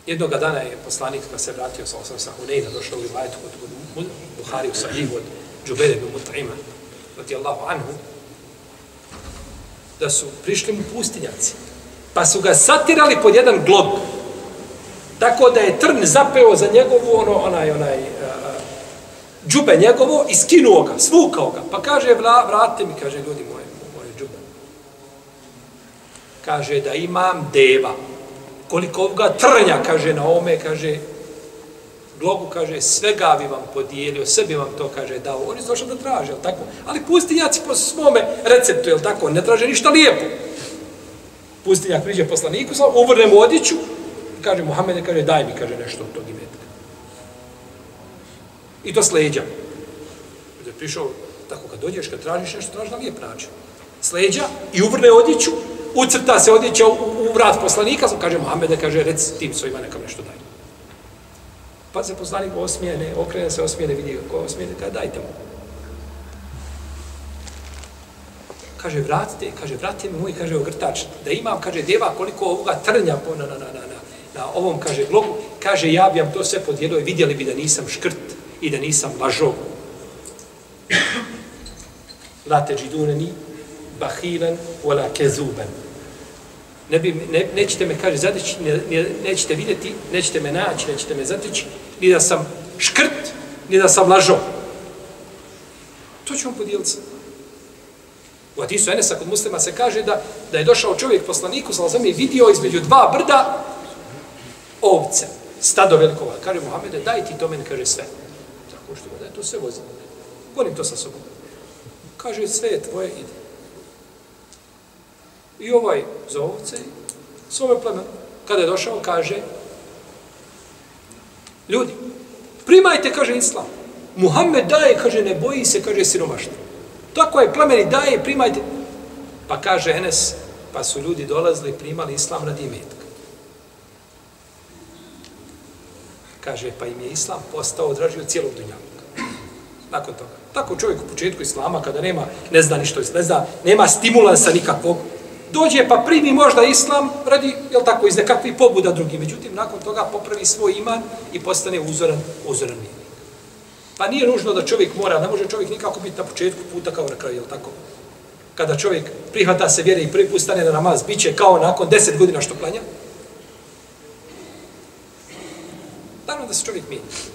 Jednoga dana je poslanik pa se vratio sa Huneyna, došao u rivajetu kod Buhari u Sahihu od Džubejra ibn Mut'ima, radijallahu anhu, da su prišli mu pustinjaci, pa su ga satirali pod jedan glog, tako da je trn zapeo za njegovu, džube njegovo i skinuo ga, svukao ga, pa kaže, vratite mi, kaže, ljudi moje džube. Kaže, da imam deva, koliko ovoga trnja, kaže, na ome, kaže, glogu, kaže, svega bi vam podijelio, sve bi vam to, kaže, dao. Oni su došli da traže, jel tako? Ali pustinjaci po svome receptu, jel tako? Ne traže ništa lijepo. Pustinjak priđe poslaniku, uvrne mu odjeću, kaže, Muhammede, kaže, daj mi, kaže, nešto od tog imetka. I to s leđa. Kada je prišao, tako, kad dođeš, kad tražiš nešto, traži na lijep način. S leđa i uvrne odjeću, ucrta se odjeća u vrat poslanika, kaže, Muhammede, kaže, reci tim svojima, nekam nešto daj. Pa se poslanik osmijene, okrene se, osmijene, vidi ko osmijene, kaže, dajte mu. Kaže, vratite mi moj, kaže, ogrtač, da imam, kaže, deva, koliko ovoga trnja na ovom, kaže, globu, kaže, ja bi vam to sve podijelio i vidjeli bi da nisam škrt i da nisam lažov. La teđiduneni bahilen wala kezuben. Nećete me, kaže, zateći, nećete vidjeti, nećete me naći, nećete me zateći, ni da sam škrt, ni da sam lažov. To ćemo podijeliti. U hadisu Enesa kod Muslima se kaže da je došao čovjek poslaniku, sallallahu i vidio između dva brda ovce, stado velikova. Kaže, Muhammede, daj ti to meni, kaže, sve. Tako što da je to sve vozim. Gonim to sa sobom. Kaže, sve je tvoje, ide. I ovaj za ovce, svome plemenu. Kada je došao, kaže, ljudi, primajte, kaže, islam. Muhammed daje, kaže, ne boji se, kaže, siromaštva. Tako je, plemeni daje, primajte. Pa kaže Enes, pa su ljudi dolazili, primali islam radi imetka. Kaže, pa im je islam postao draži od cijelog dunjaluka. Nakon toga. Tako čovjek u početku islama, kada ne zna ništa, nema stimulansa nikakvog, dođe pa primi možda islam radi, jel tako, iz nekakvih pobuda drugih. Međutim, nakon toga popravi svoj iman i postane uzoran vjernik. Pa nije nužno da čovjek mora, ne može čovjek nikako biti na početku puta kao na kraju, jel tako? Kada čovjek prihvata se vjere i prvi put stane na namaz, bit će kao nakon 10 godina što klanja. Naravno da se čovjek mijenja.